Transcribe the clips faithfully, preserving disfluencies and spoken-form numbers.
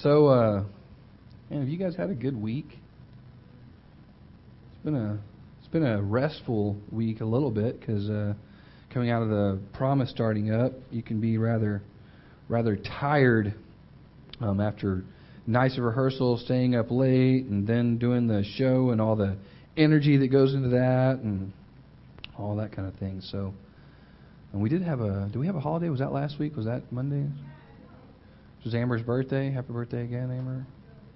So, uh, man, have you guys had a good week? It's been a it's been a restful week a little bit because uh, coming out of the promise starting up, you can be rather rather tired um, after nights of rehearsal, staying up late, and then doing the show and all the energy that goes into that and all that kind of thing. So, and we did have a. Do we have a holiday? Was that last week? Was that Monday? It was Amber's birthday. Happy birthday again, Amber.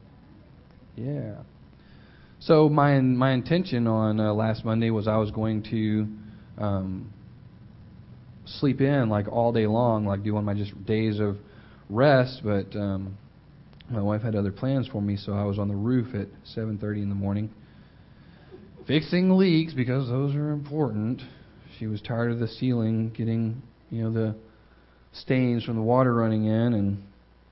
Yeah. So my my intention on uh, last Monday was I was going to um, sleep in like all day long, like do one of my just days of rest. But um, my wife had other plans for me, so I was on the roof at seven thirty in the morning, fixing leaks because those are important. She was tired of the ceiling getting, you know, the stains from the water running in, and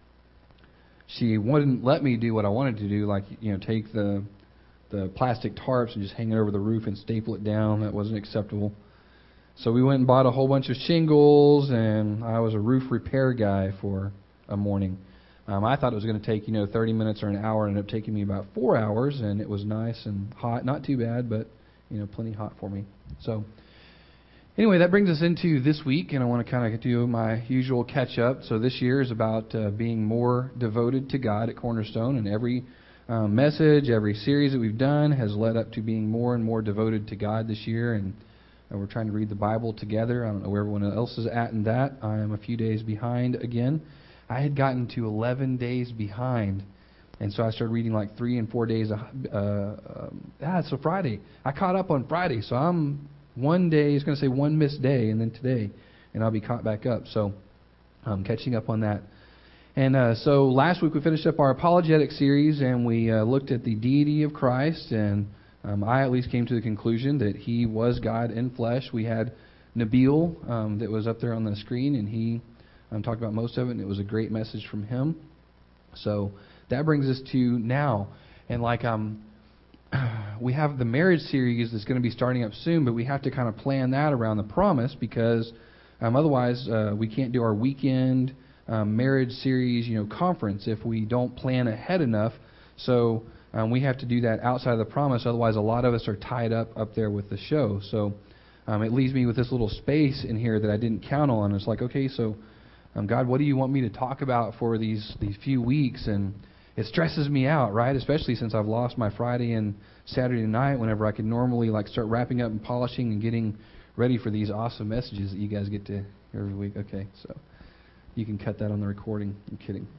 she wouldn't let me do what I wanted to do, like, you know, take the the plastic tarps and just hang it over the roof and staple it down. That wasn't acceptable. So we went and bought a whole bunch of shingles, and I was a roof repair guy for a morning. Um, I thought it was going to take, you know, thirty minutes or an hour. It ended up taking me about four hours, and it was nice and hot. Not too bad, but, you know, plenty hot for me. So anyway, that brings us into this week, and I want to kind of do my usual catch-up. So this year is about uh, being more devoted to God at Cornerstone, and every um, message, every series that we've done has led up to being more and more devoted to God this year, and uh, we're trying to read the Bible together. I don't know where everyone else is at in that. I am a few days behind again. I had gotten to eleven days behind, and so I started reading like three and four days. Uh, um, ah, so Friday. I caught up on Friday, so I'm... One day, he's going to say one missed day, and then today, and I'll be caught back up. So I'm catching up on that. And uh, so last week we finished up our apologetic series, and we uh, looked at the deity of Christ, and um, I at least came to the conclusion that he was God in flesh. We had Nabil um, that was up there on the screen, and he um, talked about most of it, and it was a great message from him. So that brings us to now. And like um. we have the marriage series that's going to be starting up soon, but we have to kind of plan that around the promise because um, otherwise uh, we can't do our weekend um, marriage series, you know, conference if we don't plan ahead enough. So um, we have to do that outside of the promise. Otherwise, a lot of us are tied up up there with the show. So um, it leaves me with this little space in here that I didn't count on. It's like, okay, so um, God, what do you want me to talk about for these these few weeks? And it stresses me out, right? Especially since I've lost my Friday and Saturday night whenever I could normally like start wrapping up and polishing and getting ready for these awesome messages that you guys get to hear every week. Okay, so you can cut that on the recording. I'm kidding.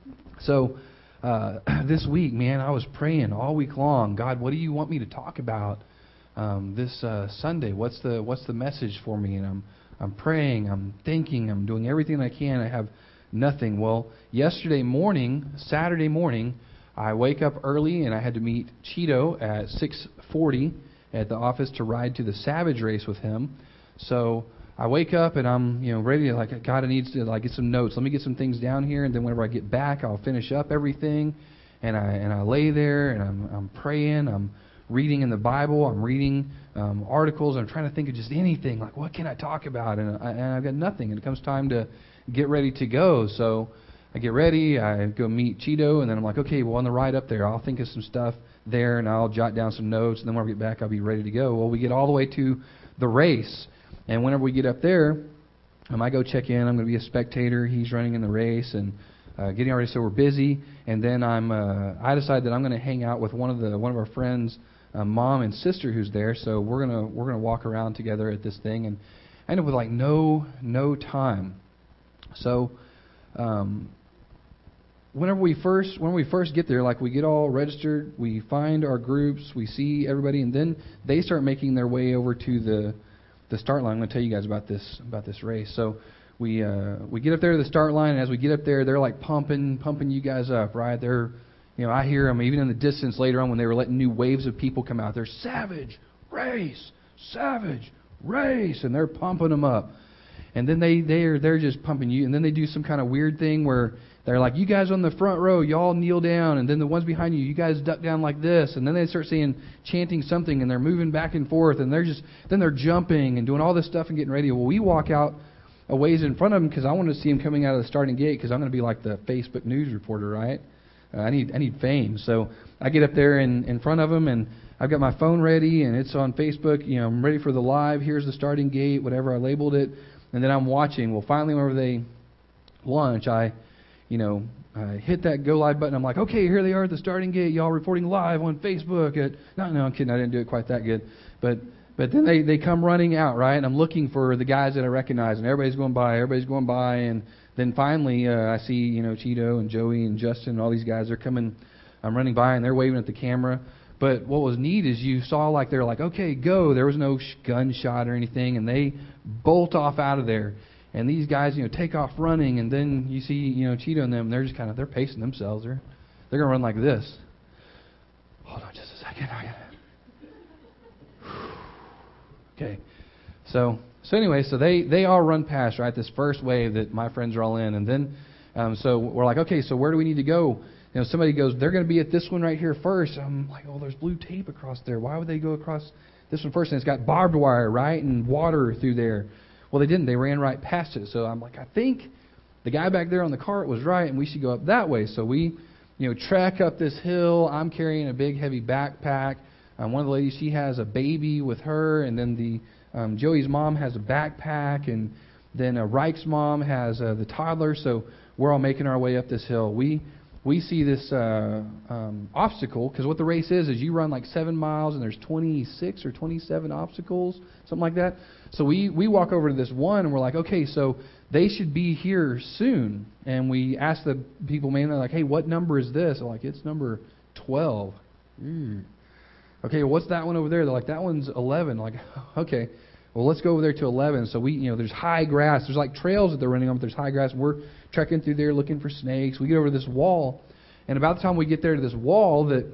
So uh, this week, man, I was praying all week long. God, what do you want me to talk about um, this uh, Sunday? What's the what's the message for me? And I'm I'm praying. I'm thinking. I'm doing everything I can. I have nothing. Well, yesterday morning, Saturday morning, I wake up early and I had to meet Cheeto at six forty at the office to ride to the Savage race with him. So I wake up and I'm, you know, ready to, like, God, I need to like get some notes. Let me get some things down here, and then whenever I get back, I'll finish up everything. And I and I lay there and I'm I'm praying. I'm reading in the Bible. I'm reading um, articles. I'm trying to think of just anything. Like, what can I talk about? And, I, and I've got nothing. And it comes time to get ready to go. So I get ready, I go meet Cheeto, and then I'm like, okay, well, on the ride up there, I'll think of some stuff there, and I'll jot down some notes, and then when I get back, I'll be ready to go. Well, we get all the way to the race, and whenever we get up there, um, I go check in. I'm going to be a spectator. He's running in the race, and uh, getting ready, so we're busy, and then I'm, uh, I decide that I'm going to hang out with one of the one of our friends' uh, mom and sister who's there, so we're gonna we're gonna walk around together at this thing, and I end up with like no no time. So, um, whenever we first when we first get there, like we get all registered, we find our groups, we see everybody, and then they start making their way over to the the start line. I'm going to tell you guys about this about this race. So we uh, we get up there to the start line, and as we get up there, they're like pumping pumping you guys up, right? They're, you know, I hear them even in the distance later on when they were letting new waves of people come out. They're Savage race, Savage race, and they're pumping them up. And then they, they're, they're just pumping you. And then they do some kind of weird thing where they're like, you guys on the front row, y'all kneel down. And then the ones behind you, you guys duck down like this. And then they start saying, chanting something, and they're moving back and forth. And they're just, then they're jumping and doing all this stuff and getting ready. Well, we walk out a ways in front of them because I want to see them coming out of the starting gate because I'm going to be like the Facebook news reporter, right? Uh, I need I need fame. So I get up there in, in front of them, and I've got my phone ready, and it's on Facebook. You know, I'm ready for the live. Here's the starting gate, whatever I labeled it, and then I'm watching. Well, finally, whenever they launch, I, you know, I hit that go live button. I'm like, okay, here they are at the starting gate. Y'all reporting live on Facebook. At no, no, I'm kidding. I didn't do it quite that good, but but then they they come running out, right? And I'm looking for the guys that I recognize, and everybody's going by. Everybody's going by, and then finally uh, I see, you know, Cheeto and Joey and Justin and all these guys. They're coming. I'm running by, and they're waving at the camera. But what was neat is you saw like they're like, okay, go. There was no sh- gunshot or anything, and they bolt off out of there. And these guys, you know, take off running, and then you see, you know, Cheeto and them. They're just kind of they're pacing themselves. They're they're gonna run like this. Hold on, just a second. I gotta... Okay, so so anyway, so they they all run past, right, this first wave that my friends are all in, and then um, so we're like, okay, so where do we need to go? You know, somebody goes, they're going to be at this one right here first. I'm like, oh, there's blue tape across there. Why would they go across this one first? And it's got barbed wire, right, and water through there. Well, they didn't. They ran right past it. So I'm like, I think the guy back there on the cart was right, and we should go up that way. So we, you know, trek up this hill. I'm carrying a big, heavy backpack. Um, one of the ladies, she has a baby with her, and then the um, Joey's mom has a backpack, and then uh, Reich's mom has uh, the toddler. So we're all making our way up this hill. We we see this uh, um, obstacle, because what the race is is you run like seven miles, and there's twenty-six or twenty-seven obstacles, something like that. So we, we walk over to this one, and we're like, okay, so they should be here soon. And we ask the people, man, they're like, hey, what number is this? They're like, it's number twelve. Mm. Okay, well, what's that one over there? They're like, that one's eleven. Like, okay, well, let's go over there to eleven. So we, you know, there's high grass. There's like trails that they're running on, but there's high grass. We're trekking through there looking for snakes. We get over to this wall, and about the time we get there to this wall that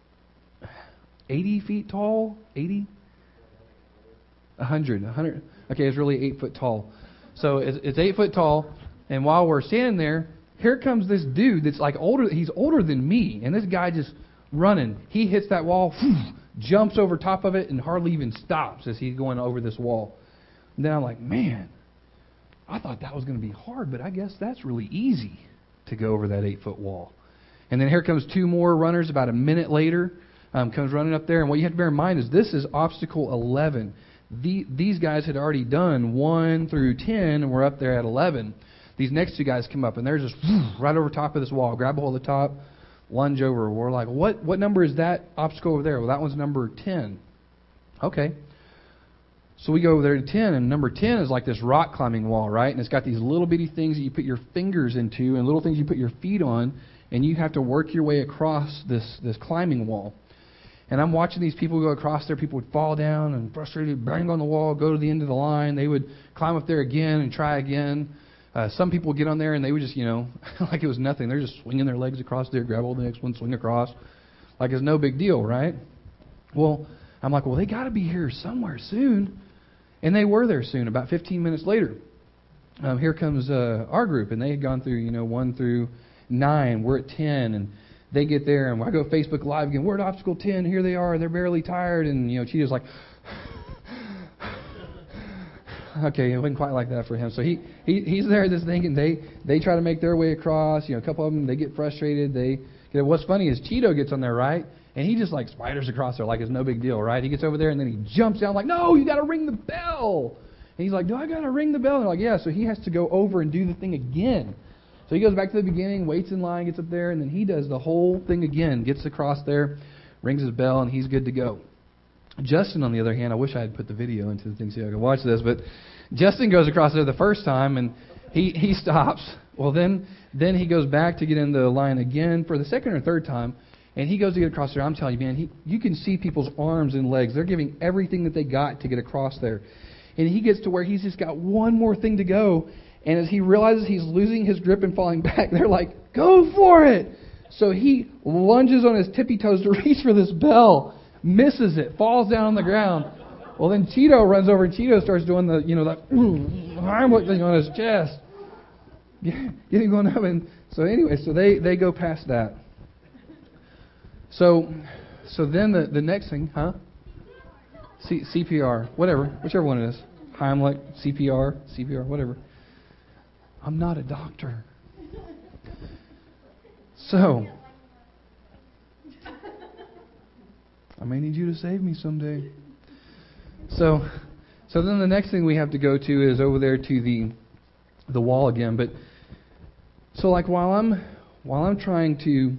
eighty feet tall, eighty, one hundred, one hundred. Okay, it's really eight foot tall. So it's, it's eight foot tall, and while we're standing there, here comes this dude that's like older. He's older than me, and this guy just running. He hits that wall, whew, jumps over top of it, and hardly even stops as he's going over this wall. And then I'm like, man, I thought that was going to be hard, but I guess that's really easy to go over that eight foot wall. And then here comes two more runners about a minute later, um, comes running up there. And what you have to bear in mind is this is obstacle eleven. The, these guys had already done one through ten, and we're up there at eleven. These next two guys come up, and they're just whew, right over top of this wall, grab a hold of the top, lunge over. We're like, what what number is that obstacle over there? Well, that one's number ten. Okay. So we go over there to ten, and number ten is like this rock climbing wall, right? And it's got these little bitty things that you put your fingers into and little things you put your feet on, and you have to work your way across this, this climbing wall. And I'm watching these people go across there. People would fall down and frustrated, bang on the wall, go to the end of the line. They would climb up there again and try again. Uh, some people would get on there and they would just, you know, like it was nothing. They're just swinging their legs across there, grab hold of the next one, swing across. Like it's no big deal, right? Well, I'm like, well, they got to be here somewhere soon. And they were there soon, about fifteen minutes later. Um, here comes uh, our group, and they had gone through, you know, one through nine. We're at ten, and they get there, and I go Facebook Live again. We're at obstacle ten. Here they are. They're barely tired, and you know, Cheetah's like, okay, it wasn't quite like that for him. So he, he he's there this thing, and they they try to make their way across. You know, a couple of them they get frustrated. They you know, what's funny is Cheeto gets on there, right? And he just like spiders across there like it's no big deal, right? He gets over there and then he jumps down like, no, you got to ring the bell. And he's like, do I got to ring the bell? And they're like, yeah. So he has to go over and do the thing again. So he goes back to the beginning, waits in line, gets up there, and then he does the whole thing again, gets across there, rings his bell, and he's good to go. Justin, on the other hand, I wish I had put the video into the thing so I could watch this, but Justin goes across there the first time, and he, he stops. Well, then then he goes back to get in the line again for the second or third time. And he goes to get across there. I'm telling you, man, he, you can see people's arms and legs. They're giving everything that they got to get across there. And he gets to where he's just got one more thing to go. And as he realizes he's losing his grip and falling back, they're like, go for it. So he lunges on his tippy toes to reach for this bell, misses it, falls down on the ground. Well, then Cheeto runs over, and Cheeto starts doing the, you know, that Heimlich thing on his chest. Getting going up. And so anyway, so they, they go past that. So, so then the, the next thing, huh? C, CPR, whatever, whichever one it is. Heimlich, C P R, C P R, whatever. I'm not a doctor. So, I may need you to save me someday. So, so then the next thing we have to go to is over there to the the wall again. But so like while I'm while I'm trying to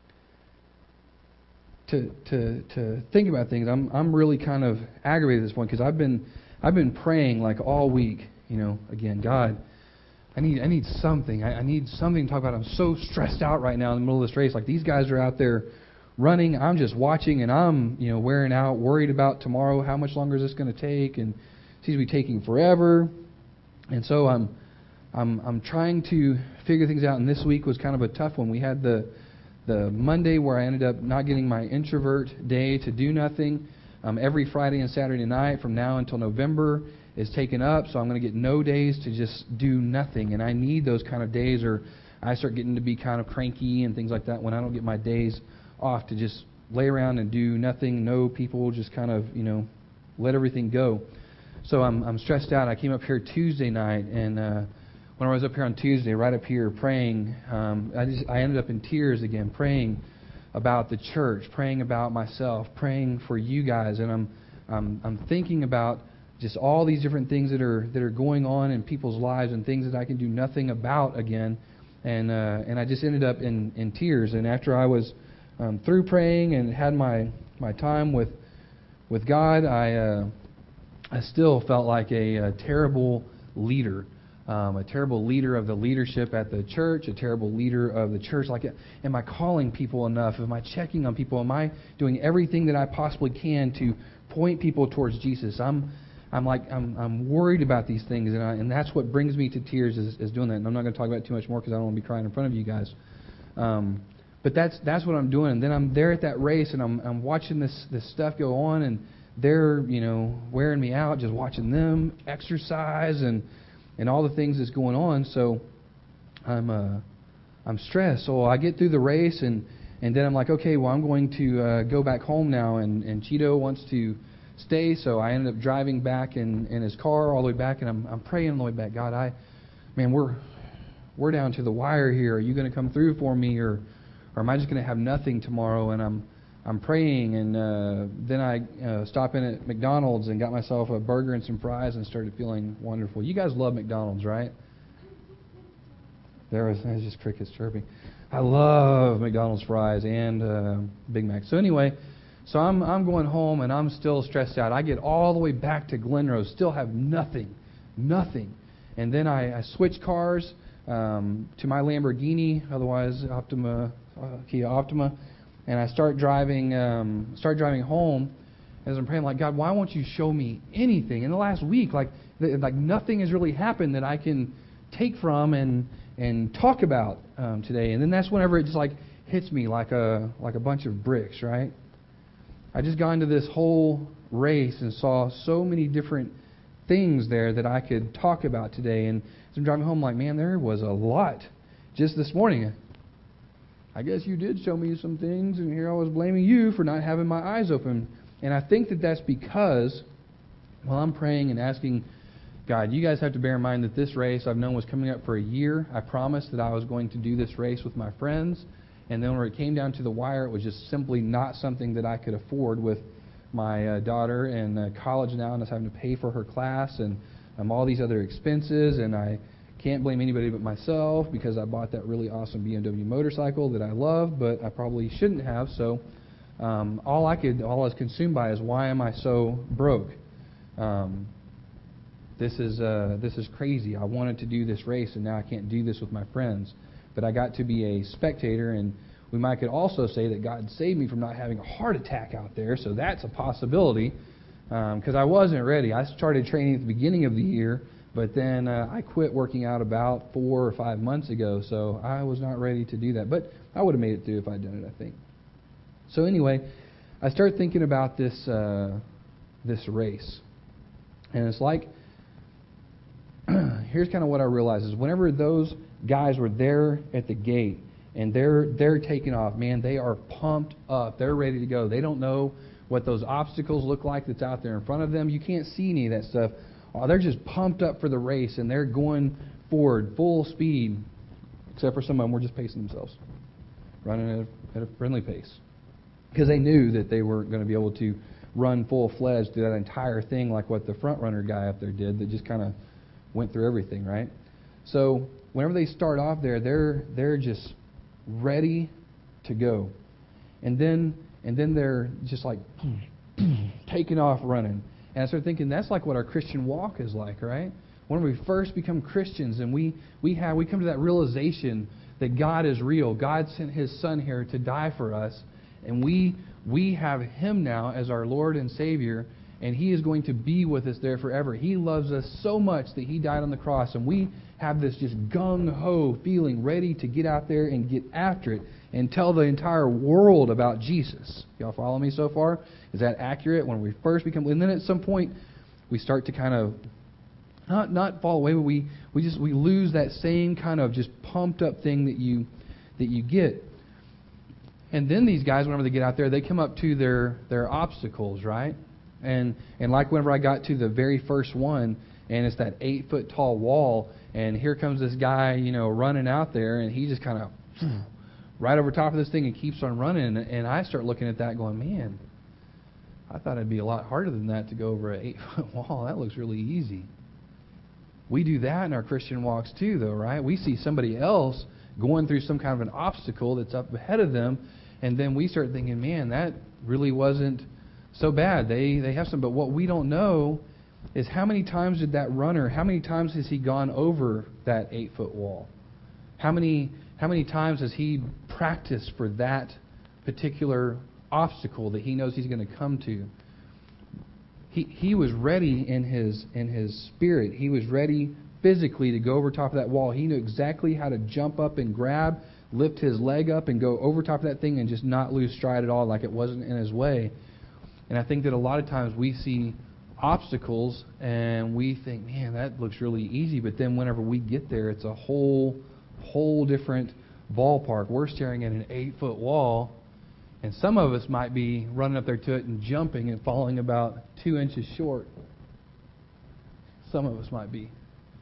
to to to think about things, I'm I'm really kind of aggravated at this point because I've been I've been praying like all week. You know, again, God, I need I need something. I, I need something to talk about. I'm so stressed out right now in the middle of this race. Like these guys are out there running. I'm just watching, and I'm you know wearing out, worried about tomorrow. How much longer is this going to take? And it seems to be taking forever. And so I'm I'm I'm trying to figure things out. And this week was kind of a tough one. We had the the Monday where I ended up not getting my introvert day to do nothing. Um, every Friday and Saturday night from now until November is taken up, so I'm going to get no days to just do nothing. And I need those kind of days, or I start getting to be kind of cranky and things like that when I don't get my days off to just lay around and do nothing, no people, just kind of, you know, let everything go. So I'm I'm stressed out. I came up here Tuesday night, and uh, when I was up here on Tuesday, right up here praying, um, I just I ended up in tears again, praying about the church, praying about myself, praying for you guys, and I'm I'm I'm thinking about just all these different things that are that are going on in people's lives and things that I can do nothing about again, and uh, and I just ended up in, in tears. And after I was um, through praying and had my my time with with God, I uh, I still felt like a, a terrible leader. Um, a terrible leader of the leadership at the church, a terrible leader of the church. Like, am I calling people enough? Am I checking on people? Am I doing everything that I possibly can to point people towards Jesus? I'm, I'm like, I'm, I'm worried about these things, and I, and that's what brings me to tears is, is doing that. And I'm not going to talk about it too much more because I don't want to be crying in front of you guys. Um, but that's that's what I'm doing. And then I'm there at that race, and I'm I'm watching this this stuff go on, and they're you know wearing me out just watching them exercise and. and all the things that's going on, so I'm uh, I'm stressed. So I get through the race, and, and then I'm like, okay, well, I'm going to uh, go back home now, and, and Cheeto wants to stay, so I ended up driving back in, in his car all the way back, and I'm I'm praying on the way back. God, I, man, we're we're down to the wire here. Are you going to come through for me, or or am I just going to have nothing tomorrow? And I'm I'm praying, and uh, then I uh, stopped in at McDonald's and got myself a burger and some fries and started feeling wonderful. You guys love McDonald's, right? There was, there was just crickets chirping. I love McDonald's fries and uh, Big Mac. So anyway, so I'm I'm going home, and I'm still stressed out. I get all the way back to Glenrose, still have nothing, nothing. And then I, I switch cars um, to my Lamborghini, otherwise Optima, uh, Kia Optima. And I start driving, um, start driving home, as I'm praying, like, God, why won't you show me anything? In the last week, like, th- like nothing has really happened that I can take from and and talk about um, today. And then that's whenever it just like hits me like a like a bunch of bricks, right? I just got into this whole race and saw so many different things there that I could talk about today. And as I'm driving home, like, man, there was a lot just this morning. I guess you did show me some things, and here I was blaming you for not having my eyes open. And I think that that's because, while I'm praying and asking God, you guys have to bear in mind that this race I've known was coming up for a year. I promised that I was going to do this race with my friends, and then when it came down to the wire, it was just simply not something that I could afford with my uh, daughter in uh, college now, and I was having to pay for her class and um, all these other expenses, and I can't blame anybody but myself because I bought that really awesome B M W motorcycle that I love, but I probably shouldn't have. So um, all I could, all I was consumed by is why am I so broke? Um, this is uh, this is crazy. I wanted to do this race, and now I can't do this with my friends. But I got to be a spectator, and we might could also say that God saved me from not having a heart attack out there. So that's a possibility because um, I wasn't ready. I started training at the beginning of the year. But then uh, I quit working out about four or five months ago, so I was not ready to do that. But I would have made it through if I'd done it, I think. So anyway, I started thinking about this uh, this race. And it's like, here's kind of what I realized is whenever those guys were there at the gate and they're they're taking off, man, they are pumped up. They're ready to go. They don't know what those obstacles look like that's out there in front of them. You can't see any of that stuff. Oh, they're just pumped up for the race, and they're going forward full speed, except for some of them were just pacing themselves, running at a, at a friendly pace. because they knew that they weren't going to be able to run full-fledged through that entire thing like what the front runner guy up there did that just kind of went through everything, right? So whenever they start off there, they're they're just ready to go. And then and then they're just like taking off running. And I started thinking that's like what our Christian walk is like, right? When we first become Christians and we, we have we come to that realization that God is real. God sent His Son here to die for us, and we we have Him now as our Lord and Savior, and He is going to be with us there forever. He loves us so much that He died on the cross, and we have this just gung-ho feeling, ready to get out there and get after it and tell the entire world about Jesus. Y'all follow me so far? Is that accurate? When we first become, and then at some point we start to kind of not not fall away, but we we just we lose that same kind of just pumped up thing that you that you get. And then these guys, whenever they get out there, they come up to their their obstacles, right? And and like whenever I got to the very first one, and it's that eight foot tall wall, and here comes this guy, you know, running out there, and he just kind of right over top of this thing and keeps on running. And I start looking at that, going, man, I thought it'd be a lot harder than that to go over an eight foot wall. That looks really easy. We do that in our Christian walks too, though, right? We see somebody else going through some kind of an obstacle that's up ahead of them, and then we start thinking, man, that really wasn't so bad. They they have some, but what we don't know is how many times did that runner, how many times has he gone over that eight-foot wall? How many how many times has he practiced for that particular obstacle that he knows he's going to come to? He he was ready in his in his spirit. He was ready physically to go over top of that wall. He knew exactly how to jump up and grab, lift his leg up and go over top of that thing and just not lose stride at all, like it wasn't in his way. And I think that a lot of times we see obstacles and we think, man, that looks really easy. But then whenever we get there, it's a whole, whole different ballpark. We're staring at an eight-foot wall, and some of us might be running up there to it and jumping and falling about two inches short. Some of us might be.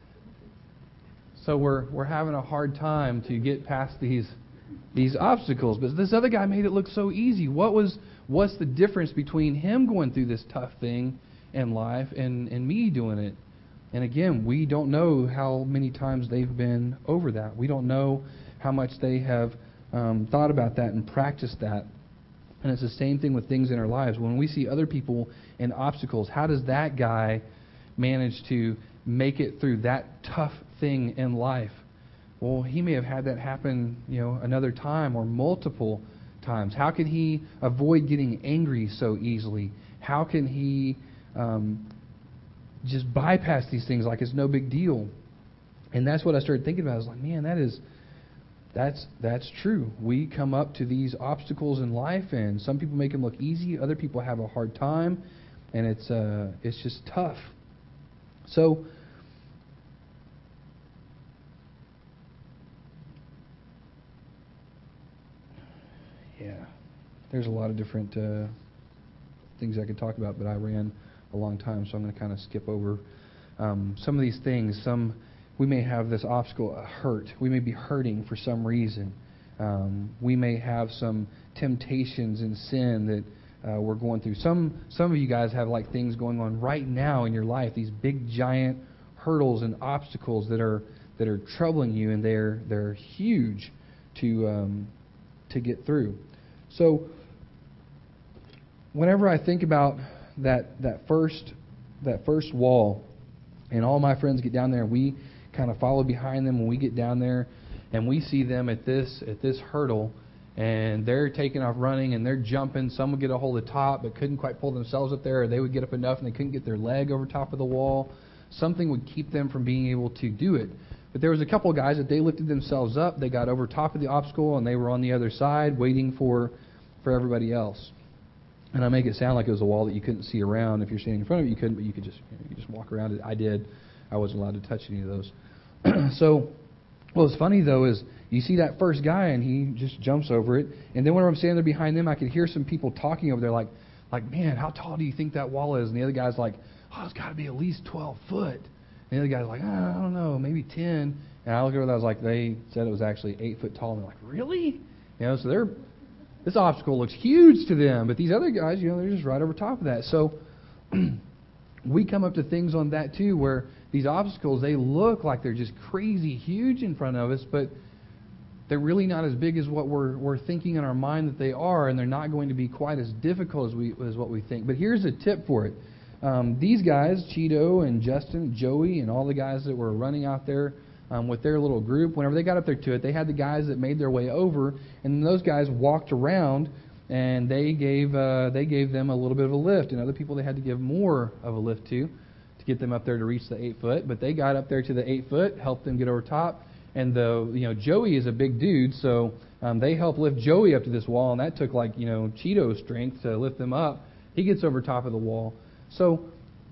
So we're we're having a hard time to get past these these obstacles. But this other guy made it look so easy. What was what's the difference between him going through this tough thing in life and, and me doing it? And again, we don't know how many times they've been over that. We don't know how much they have um, thought about that and practiced that. And it's the same thing with things in our lives. When we see other people in obstacles, how does that guy manage to make it through that tough thing in life? Well, he may have had that happen, you know, another time or multiple times. How can he avoid getting angry so easily? How can he um, just bypass these things like it's no big deal? And that's what I started thinking about. I was like, man, that is that's that's true. We come up to these obstacles in life, and some people make them look easy. Other people have a hard time, and it's uh, it's just tough. So, yeah, there's a lot of different uh, things I could talk about, but I ran a long time, so I'm going to kind of skip over um, some of these things. Some we may have this obstacle, a hurt. We may be hurting for some reason. Um, we may have some temptations and sin that uh, we're going through. Some some of you guys have like things going on right now in your life. These big giant hurdles and obstacles that are that are troubling you, and they're they're huge to um, to get through. So whenever I think about that that first that first wall, and all my friends get down there, and we kind of follow behind them when we get down there, and we see them at this at this hurdle, and they're taking off running and they're jumping. Some would get a hold of the top but couldn't quite pull themselves up there, or they would get up enough and they couldn't get their leg over top of the wall. Something would keep them from being able to do it. But there was a couple of guys that they lifted themselves up, they got over top of the obstacle, and they were on the other side waiting for for everybody else. And I make it sound like it was a wall that you couldn't see around. If you're standing in front of it, you couldn't, but you could just you, know, you just walk around it. I did. I wasn't allowed to touch any of those. So what was funny, though, is you see that first guy, and he just jumps over it. And then whenever I'm standing there behind them, I could hear some people talking over there like, like, man, how tall do you think that wall is? And the other guy's like, oh, it's got to be at least twelve foot. And the other guy's like, oh, I don't know, maybe ten. And I looked over there, I was like, they said it was actually eight foot tall. And they're like, really? You know, so they're this obstacle looks huge to them, but these other guys, you know, they're just right over top of that. So we come up to things on that too, where these obstacles, they look like they're just crazy huge in front of us, but they're really not as big as what we're we're thinking in our mind that they are, and they're not going to be quite as difficult as we as what we think. But here's a tip for it. Um, these guys, Cheeto and Justin, Joey, and all the guys that were running out there um, with their little group, whenever they got up there to it, they had the guys that made their way over, and those guys walked around, and they gave uh, they gave them a little bit of a lift, and other people they had to give more of a lift to to get them up there to reach the eight foot. But they got up there to the eight foot, helped them get over top. And the you know Joey is a big dude, so um, they helped lift Joey up to this wall, and that took like you know Cheeto's strength to lift them up. He gets over top of the wall. So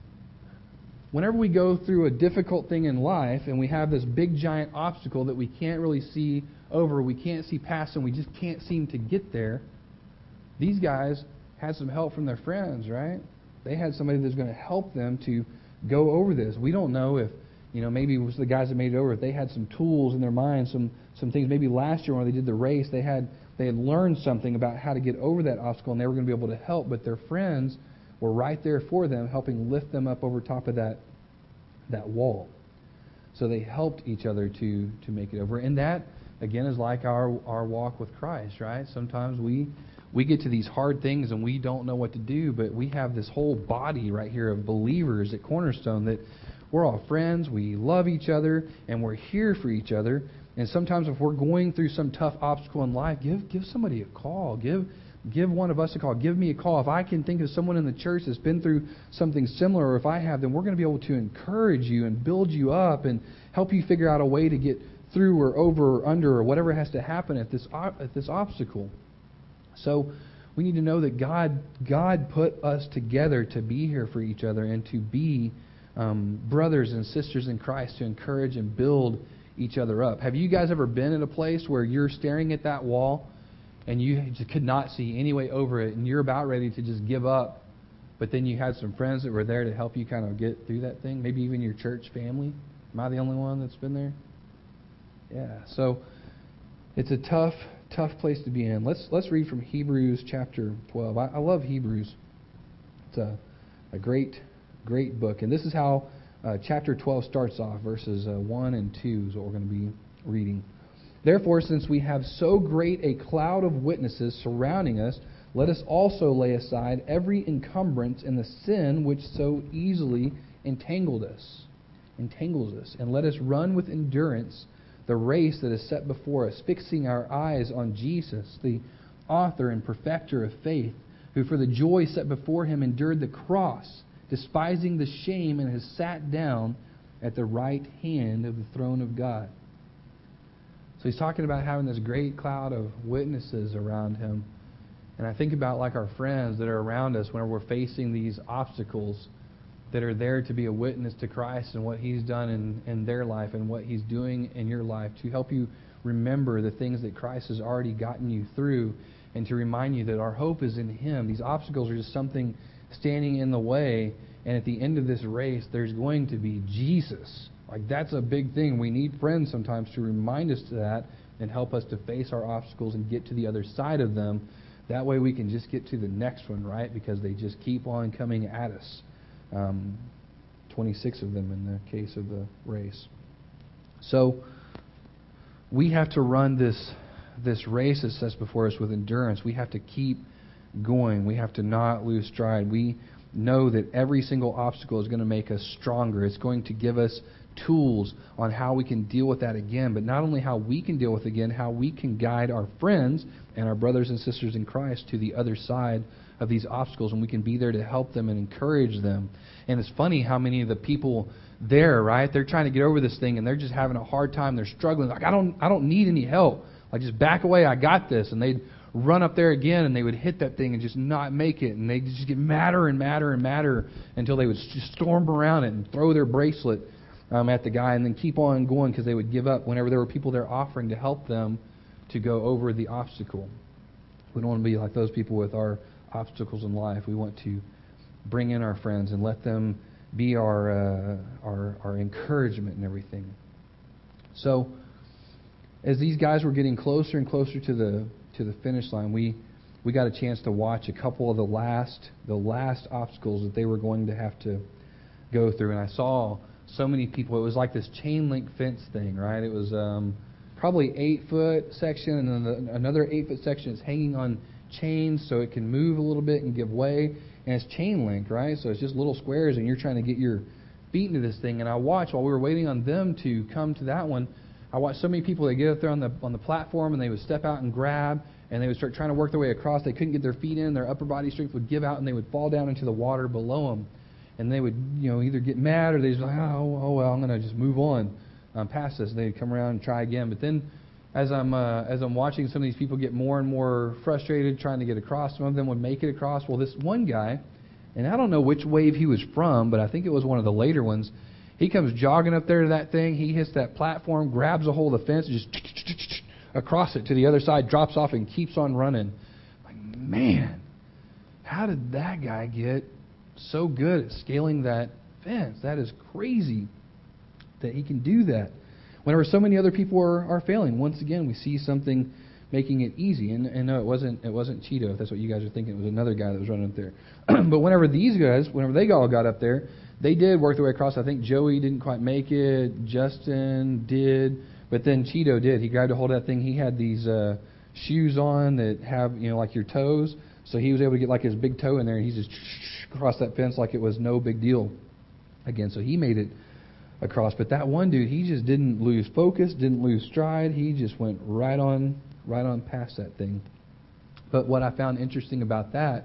whenever we go through a difficult thing in life, and we have this big giant obstacle that we can't really see over, we can't see past, and we just can't seem to get there, these guys had some help from their friends, right? They had somebody that's going to help them to go over this. We don't know if You know, maybe it was the guys that made it over. If they had some tools in their mind, some some things. Maybe last year when they did the race, they had they had learned something about how to get over that obstacle, and they were going to be able to help. But their friends were right there for them, helping lift them up over top of that that wall. So they helped each other to to make it over. And that again is like our our walk with Christ, right? Sometimes we we get to these hard things and we don't know what to do, but we have this whole body right here of believers at Cornerstone that. We're all friends, we love each other, and we're here for each other. And sometimes if we're going through some tough obstacle in life, give give somebody a call. Give give one of us a call. Give me a call. If I can think of someone in the church that's been through something similar, or if I have, then we're going to be able to encourage you and build you up and help you figure out a way to get through or over or under or whatever has to happen at this at this obstacle. So we need to know that God God put us together to be here for each other and to be Um, brothers and sisters in Christ, to encourage and build each other up. Have you guys ever been in a place where you're staring at that wall and you just could not see any way over it and you're about ready to just give up, but then you had some friends that were there to help you kind of get through that thing? Maybe even your church family? Am I the only one that's been there? Yeah. So it's a tough, tough place to be in. Let's let's read from Hebrews chapter twelve. I, I love Hebrews. It's a a great Great book. And this is how uh, chapter twelve starts off. Verses uh, one and two is what we're going to be reading. Therefore, since we have so great a cloud of witnesses surrounding us, let us also lay aside every encumbrance and the sin which so easily entangled us, entangles us, and let us run with endurance the race that is set before us, fixing our eyes on Jesus, the author and perfecter of faith, who for the joy set before him endured the cross, despising the shame, and has sat down at the right hand of the throne of God. So he's talking about having this great cloud of witnesses around him. And I think about like our friends that are around us whenever we're facing these obstacles, that are there to be a witness to Christ and what he's done in, in their life and what he's doing in your life, to help you remember the things that Christ has already gotten you through, and to remind you that our hope is in him. These obstacles are just something standing in the way, and at the end of this race there's going to be Jesus. Like, that's a big thing. We need friends sometimes to remind us of that and help us to face our obstacles and get to the other side of them. That way we can just get to the next one, right? Because they just keep on coming at us. Um, twenty-six of them in the case of the race. So we have to run this this race that sets before us with endurance. We have to keep going. We have to not lose stride. We know that every single obstacle is going to make us stronger. It's going to give us tools on how we can deal with that again, but not only how we can deal with it again, how we can guide our friends and our brothers and sisters in Christ to the other side of these obstacles, and we can be there to help them and encourage them. And it's funny how many of the people there, right, they're trying to get over this thing and they're just having a hard time. They're struggling. Like, I don't I don't need any help. Like, just back away. I got this. And they'd run up there again and they would hit that thing and just not make it. And they'd just get madder and madder and madder until they would just storm around it and throw their bracelet um, at the guy and then keep on going because they would give up whenever there were people there offering to help them to go over the obstacle. We don't want to be like those people with our obstacles in life. We want to bring in our friends and let them be our uh, our, our encouragement and everything. So, as these guys were getting closer and closer to the to the finish line, we we got a chance to watch a couple of the last the last obstacles that they were going to have to go through. And I saw so many people. It was like this chain link fence thing, right? It was um, probably eight foot section, and then the, another eight foot section is hanging on chains so it can move a little bit and give way. And it's chain link, right? So it's just little squares, and you're trying to get your feet into this thing. And I watched while we were waiting on them to come to that one. I watched so many people. They get up there on the on the platform, and they would step out and grab, and they would start trying to work their way across. They couldn't get their feet in. Their upper body strength would give out, and they would fall down into the water below them. And they would, you know, either get mad or they'd just like, oh, oh well, I'm going to just move on um, past this. And they'd come around and try again. But then, as I'm uh, as I'm watching some of these people get more and more frustrated trying to get across, some of them would make it across. Well, this one guy, and I don't know which wave he was from, but I think it was one of the later ones. He comes jogging up there to that thing. He hits that platform, grabs a hold of the fence, and just across it to the other side, drops off, and keeps on running. Like, man, how did that guy get so good at scaling that fence? That is crazy that he can do that. Whenever so many other people are, are failing, once again, we see something making it easy. And, and no, it wasn't it wasn't Cheeto, if that's what you guys are thinking. It was another guy that was running up there. But whenever these guys, whenever they all got up there, they did work their way across. I think Joey didn't quite make it. Justin did. But then Cheeto did. He grabbed a hold of that thing. He had these uh, shoes on that have, you know, like your toes. So he was able to get like his big toe in there, and he's just across that fence like it was no big deal. Again, so he made it across. But that one dude, he just didn't lose focus, didn't lose stride. He just went right on, right on past that thing. But what I found interesting about that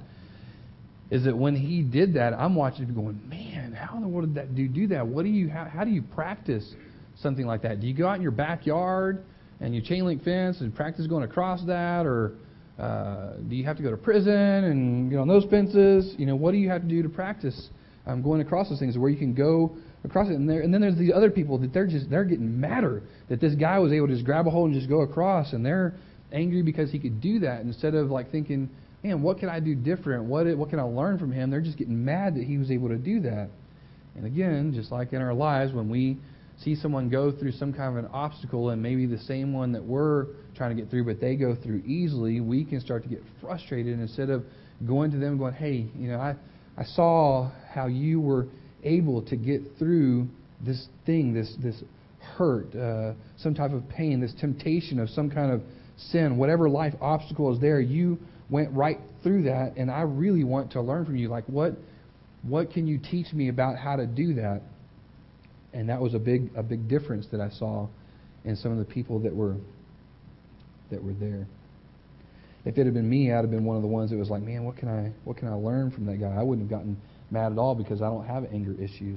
is that when he did that, I'm watching him going, man, how in the world did that dude do that? What do you, how, how do you practice something like that? Do you go out in your backyard and you chain link fence and practice going across that, or uh, do you have to go to prison and get on those fences? You know, what do you have to do to practice um, going across those things where you can go across it? And there, and then there's these other people that they're just they're getting madder that this guy was able to just grab a hold and just go across, and they're angry because he could do that instead of like thinking, man, what can I do different? What what can I learn from him? They're just getting mad that he was able to do that. And again, just like in our lives, when we see someone go through some kind of an obstacle, and maybe the same one that we're trying to get through, but they go through easily, we can start to get frustrated. And instead of going to them and going, hey, you know, I, I saw how you were able to get through this thing, this this hurt, uh, some type of pain, this temptation of some kind of sin, whatever life obstacle is there, you went right through that, and I really want to learn from you. Like, what what can you teach me about how to do that? And that was a big a big difference that I saw in some of the people that were that were there. If it had been me, I'd have been one of the ones that was like, man, what can I what can I learn from that guy? I wouldn't have gotten mad at all because I don't have anger issues.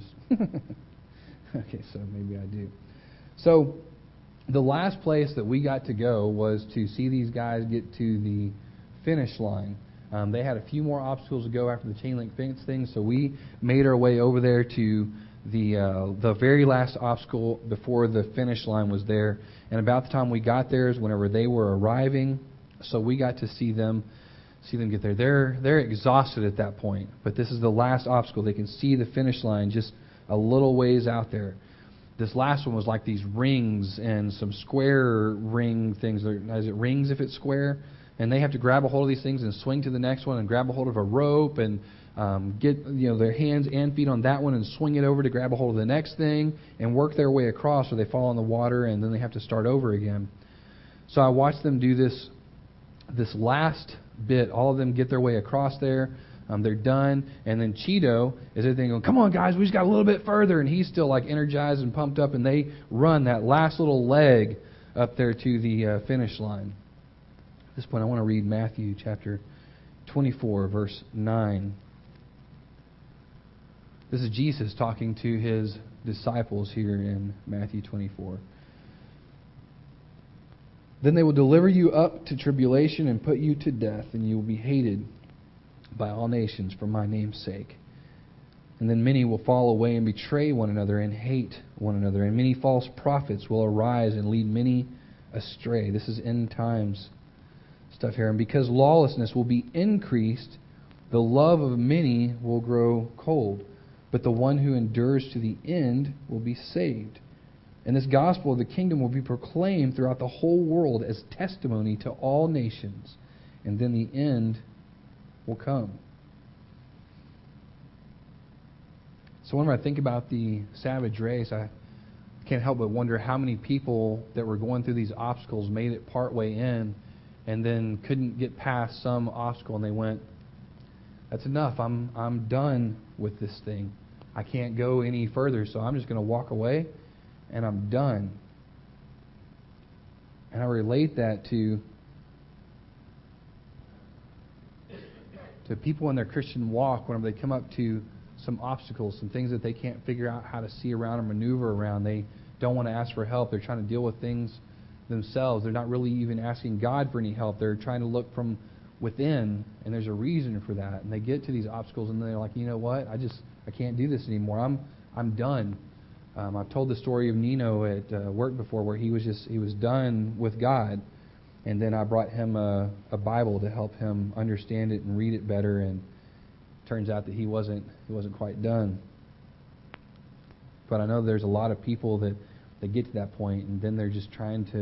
Okay, so maybe I do. So the last place that we got to go was to see these guys get to the finish line. Um, they had a few more obstacles to go after the chain link fence thing, so we made our way over there to the uh, the very last obstacle before the finish line was there. And about the time we got there is whenever they were arriving, so we got to see them see them get there. They're they're exhausted at that point, but this is the last obstacle. They can see the finish line just a little ways out there. This last one was like these rings and some square ring things. Is it rings if it's square? And they have to grab a hold of these things and swing to the next one and grab a hold of a rope and um, get you know their hands and feet on that one and swing it over to grab a hold of the next thing and work their way across, or they fall in the water and then they have to start over again. So I watched them do this this last bit. All of them get their way across there. Um, they're done, and then Cheeto is everything going, come on guys, we just got a little bit further, and he's still like energized and pumped up, and they run that last little leg up there to the uh, finish line. At this point, I want to read Matthew chapter twenty-four, verse nine. This is Jesus talking to his disciples here in Matthew twenty-four. Then they will deliver you up to tribulation and put you to death, and you will be hated by all nations for my name's sake. And then many will fall away and betray one another and hate one another. And many false prophets will arise and lead many astray. This is end times stuff here. And because lawlessness will be increased, the love of many will grow cold. But the one who endures to the end will be saved. And this gospel of the kingdom will be proclaimed throughout the whole world as testimony to all nations. and then the end will come. So whenever I think about the savage race, I can't help but wonder how many people that were going through these obstacles made it partway in and then couldn't get past some obstacle and they went, that's enough. I'm I'm done with this thing. I can't go any further, so I'm just going to walk away and I'm done. And I relate that to to people in their Christian walk whenever they come up to some obstacles, some things that they can't figure out how to see around or maneuver around. They don't want to ask for help. They're trying to deal with things themselves. They're not really even asking God for any help. They're trying to look from within, and there's a reason for that. And they get to these obstacles, and they're like, you know what? I just I can't do this anymore. I'm I'm done. Um, I've told the story of Nino at uh, work before, where he was just he was done with God, and then I brought him a, a Bible to help him understand it and read it better, and turns out that he wasn't he wasn't quite done. But I know there's a lot of people that, that get to that point, and then they're just trying to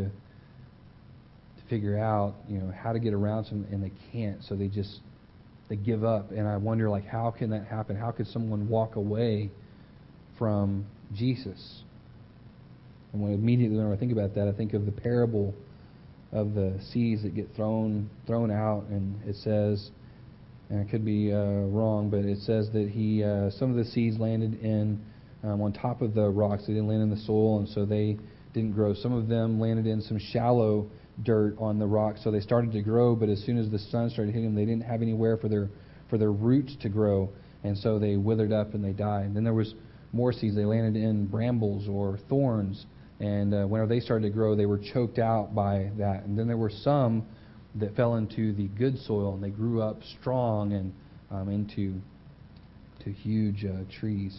to figure out, you know, how to get around some, and they can't, so they just they give up. And I wonder, like, how can that happen? How could someone walk away from Jesus? And when immediately when I think about that, I think of the parable of the seeds that get thrown thrown out, and it says, and I could be uh, wrong, but it says that he uh, some of the seeds landed in um, on top of the rocks. They didn't land in the soil, and so they didn't grow. Some of them landed in some shallow dirt on the rocks, so they started to grow. But as soon as the sun started hitting them, they didn't have anywhere for their for their roots to grow, and so they withered up and they died. And then there was more seeds. They landed in brambles or thorns, and uh, whenever they started to grow, they were choked out by that. And then there were some that fell into the good soil, and they grew up strong and um, into to huge uh, trees.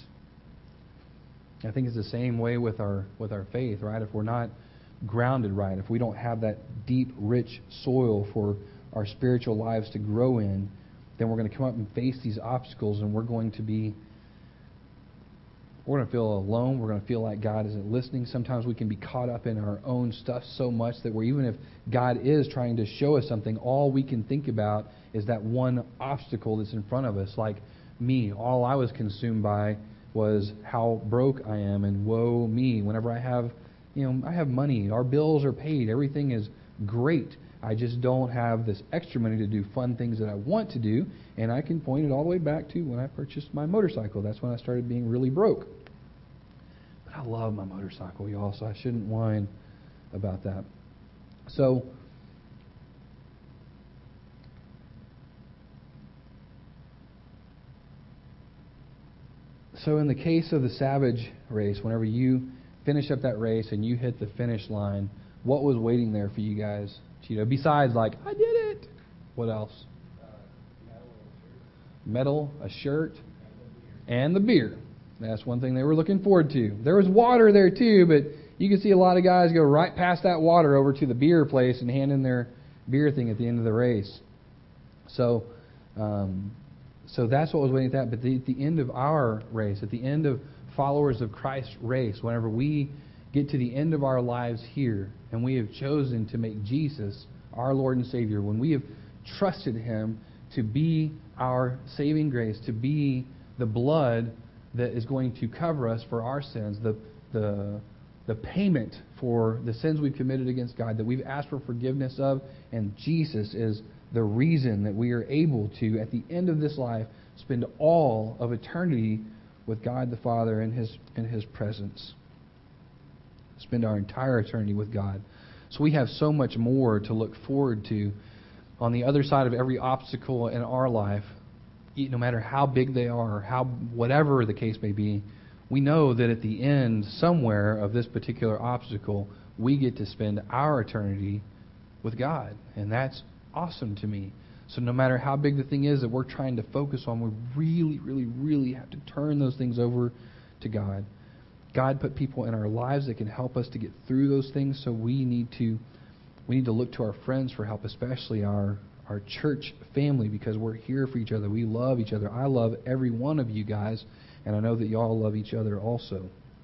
I think it's the same way with our with our faith, right? If we're not grounded right, if we don't have that deep, rich soil for our spiritual lives to grow in, then we're going to come up and face these obstacles, and we're going to be we're going to feel alone. We're going to feel like God isn't listening. Sometimes we can be caught up in our own stuff so much that we're, even if God is trying to show us something, all we can think about is that one obstacle that's in front of us. Like me, all I was consumed by was how broke I am, and woe me. Whenever I have, you know, I have money, our bills are paid, everything is great. I just don't have this extra money to do fun things that I want to do, and I can point it all the way back to when I purchased my motorcycle. That's when I started being really broke. But I love my motorcycle, y'all, so I shouldn't whine about that. So, so in the case of the Savage race, whenever you finish up that race and you hit the finish line, what was waiting there for you guys, Cheeto? Besides, like, I did it. What else? Uh, medal, a shirt, and the beer. That's one thing they were looking forward to. There was water there too, but you can see a lot of guys go right past that water over to the beer place and hand in their beer thing at the end of the race. So, um, so that's what was waiting at that. But the, at the end of our race, at the end of followers of Christ's race, whenever we get to the end of our lives here, and we have chosen to make Jesus our Lord and Savior, when we have trusted Him to be our saving grace, to be the blood that is going to cover us for our sins, the the the payment for the sins we've committed against God, that we've asked for forgiveness of, and Jesus is the reason that we are able to, at the end of this life, spend all of eternity with God the Father in His in His presence. Spend our entire eternity with God. So we have so much more to look forward to on the other side of every obstacle in our life. No matter how big they are, how whatever the case may be, we know that at the end, somewhere of this particular obstacle, we get to spend our eternity with God. And that's awesome to me. So no matter how big the thing is that we're trying to focus on, we really, really, really have to turn those things over to God. God put people in our lives that can help us to get through those things, so we need to we need to look to our friends for help, especially our our church family, because we're here for each other. We love each other. I love every one of you guys, and I know that y'all love each other also.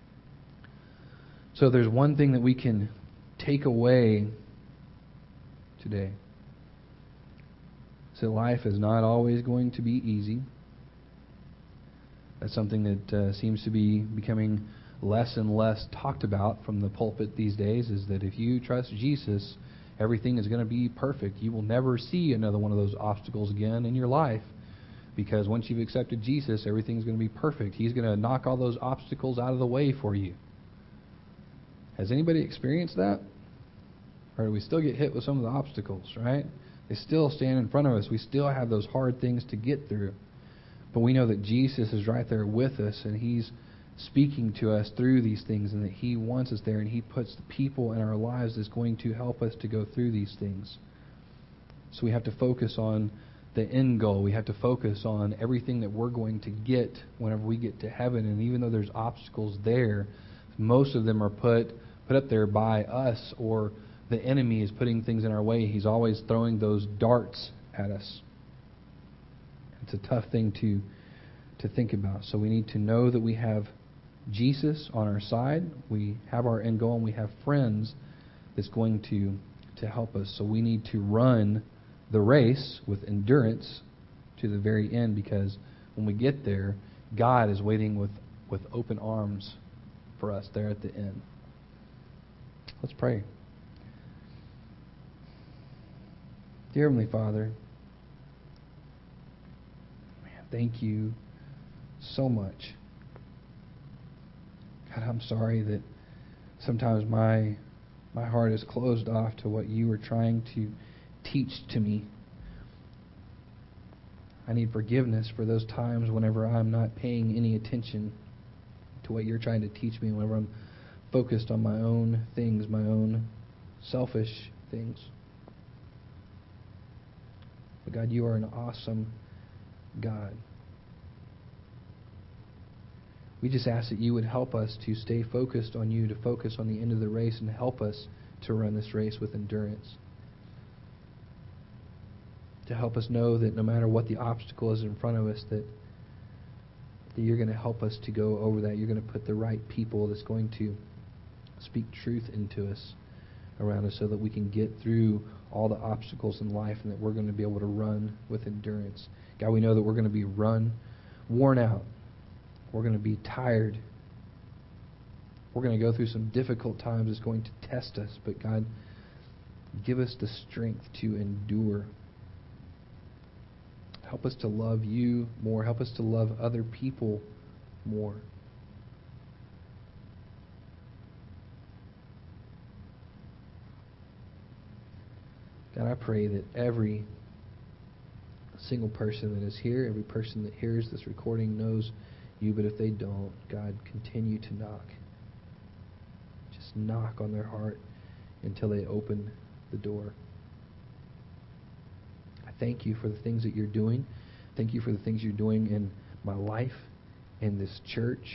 So there's one thing that we can take away today. So life is not always going to be easy. That's something that uh, seems to be becoming less and less talked about from the pulpit these days, is that if you trust Jesus, everything is going to be perfect. You will never see another one of those obstacles again in your life, because once you've accepted Jesus, everything's going to be perfect. He's going to knock all those obstacles out of the way for you. Has anybody experienced that? Or do we still get hit with some of the obstacles, right? They still stand in front of us. We still have those hard things to get through. But we know that Jesus is right there with us, and He's speaking to us through these things, and that He wants us there, and He puts the people in our lives that's going to help us to go through these things. So we have to focus on the end goal. We have to focus on everything that we're going to get whenever we get to heaven. And even though there's obstacles there, most of them are put put up there by us, or the enemy is putting things in our way. He's always throwing those darts at us. It's a tough thing to to think about. So we need to know that we have Jesus on our side. We have our end goal, and we have friends that's going to to help us. So we need to run the race with endurance to the very end, because when we get there, God is waiting with, with open arms for us there at the end. Let's pray. Dear Heavenly Father, man, thank you so much. God, I'm sorry that sometimes my my heart is closed off to what you were trying to teach to me. I need forgiveness for those times whenever I'm not paying any attention to what you're trying to teach me, whenever I'm focused on my own things, my own selfish things. But God, you are an awesome God. We just ask that you would help us to stay focused on you, to focus on the end of the race, and help us to run this race with endurance. To help us know that no matter what the obstacle is in front of us, that, that you're going to help us to go over that. You're going to put the right people that's going to speak truth into us, around us, so that we can get through all the obstacles in life, and that we're going to be able to run with endurance. God, we know that we're going to be run, worn out. We're going to be tired. We're going to go through some difficult times. It's going to test us. But God, give us the strength to endure. Help us to love you more. Help us to love other people more. God, I pray that every single person that is here, every person that hears this recording knows you, but if they don't, God, continue to knock. Just knock on their heart until they open the door. I thank you for the things that you're doing. Thank you for the things you're doing in my life, in this church,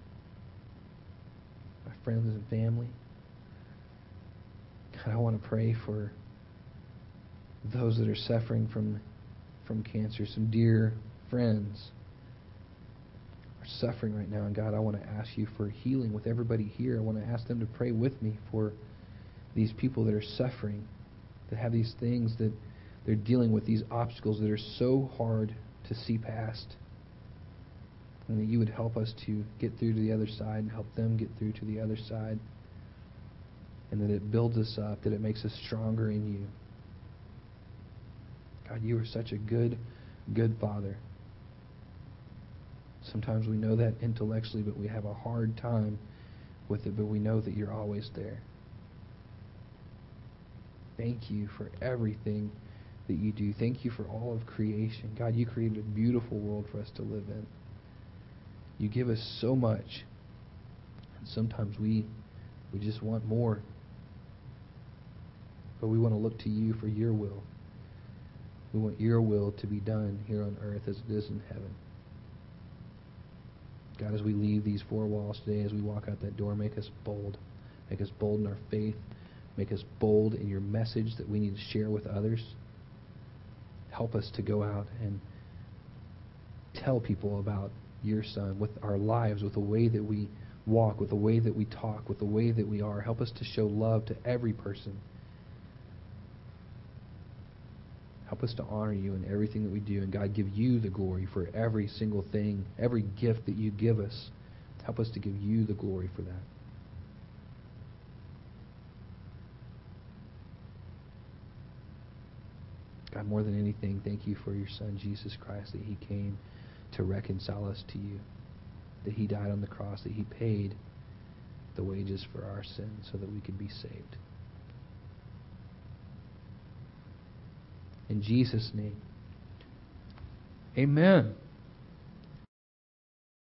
my friends and family. God, I want to pray for those that are suffering from from cancer. Some dear friends are suffering right now. And God, I want to ask you for healing with everybody here. I want to ask them to pray with me for these people that are suffering, that have these things that they're dealing with, these obstacles that are so hard to see past. And that you would help us to get through to the other side and help them get through to the other side. And that it builds us up, that it makes us stronger in you. God, you are such a good, good Father. Sometimes we know that intellectually, but we have a hard time with it, but we know that you're always there. Thank you for everything that you do. Thank you for all of creation. God, you created a beautiful world for us to live in. You give us so much, and sometimes we we just want more. But we want to look to you for your will. We want your will to be done here on earth as it is in heaven. God, as we leave these four walls today, as we walk out that door, make us bold. Make us bold in our faith. Make us bold in your message that we need to share with others. Help us to go out and tell people about your Son with our lives, with the way that we walk, with the way that we talk, with the way that we are. Help us to show love to every person. Help us to honor you in everything that we do. And God, give you the glory for every single thing, every gift that you give us. Help us to give you the glory for that. God, more than anything, thank you for your Son, Jesus Christ, that He came to reconcile us to you, that He died on the cross, that He paid the wages for our sins so that we could be saved. In Jesus' name, amen.